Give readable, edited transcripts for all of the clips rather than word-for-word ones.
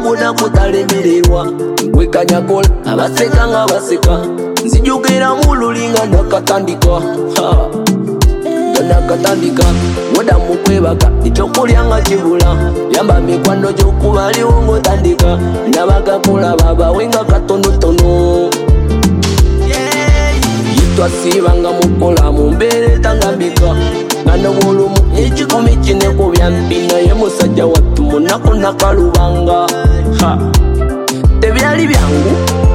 bona kutalemererwa nkwekanyakola abaseka nga baseka nzijukira mululinga nakatandika nakatandika woda mukwebaka ekyokulya nga kibula yamba mikwano gyokubaliwo ng'otandika nabagakola babawenga katonotono yitwasibanga mukola mumbeera etangambika nga nobwolumu ekikumi kine ku byambi naye musajja wattu munaku nakalubanga tebyali byangu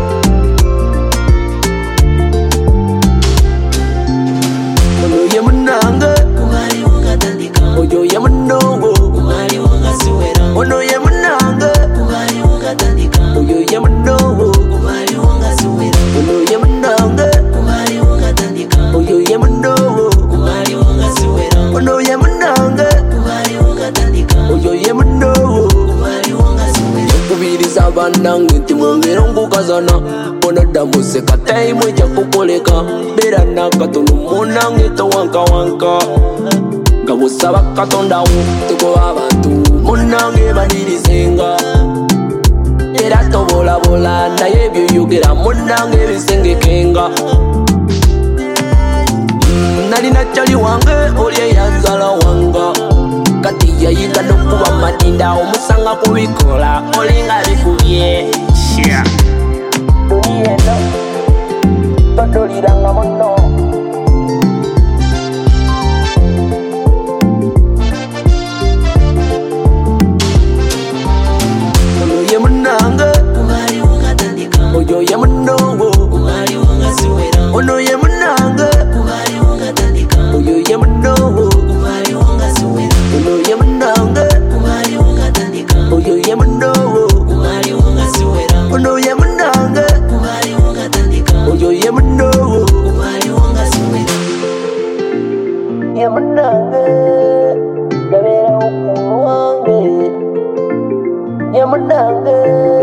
ono ye munange oyo ye munongo ono ye munange oyo ye munongo ono ye munange oyo ye munongo ono ye munange oyo ye munongo okubiriza banange nti mwongere nkukazana bonaddamuseka taimu ejja kukoleka beera nakatono munange towankawanka nga busaba katondawo tegoba abantu munange banirizenga era tobolabola naye ebyoyogera munange bisengekenga nalina kyali wange oli eyanzala wanga kati yayiga nokuba madinda omusanga kubikola olinga bikubye duniyeno todoliranga muno ono ye munange oyo ye munongo ono ye munange oyo ye munongo ono ye munange oyo ye munongo ono ye munange oyo ye munongo ye munange gabeera okuwange ye munange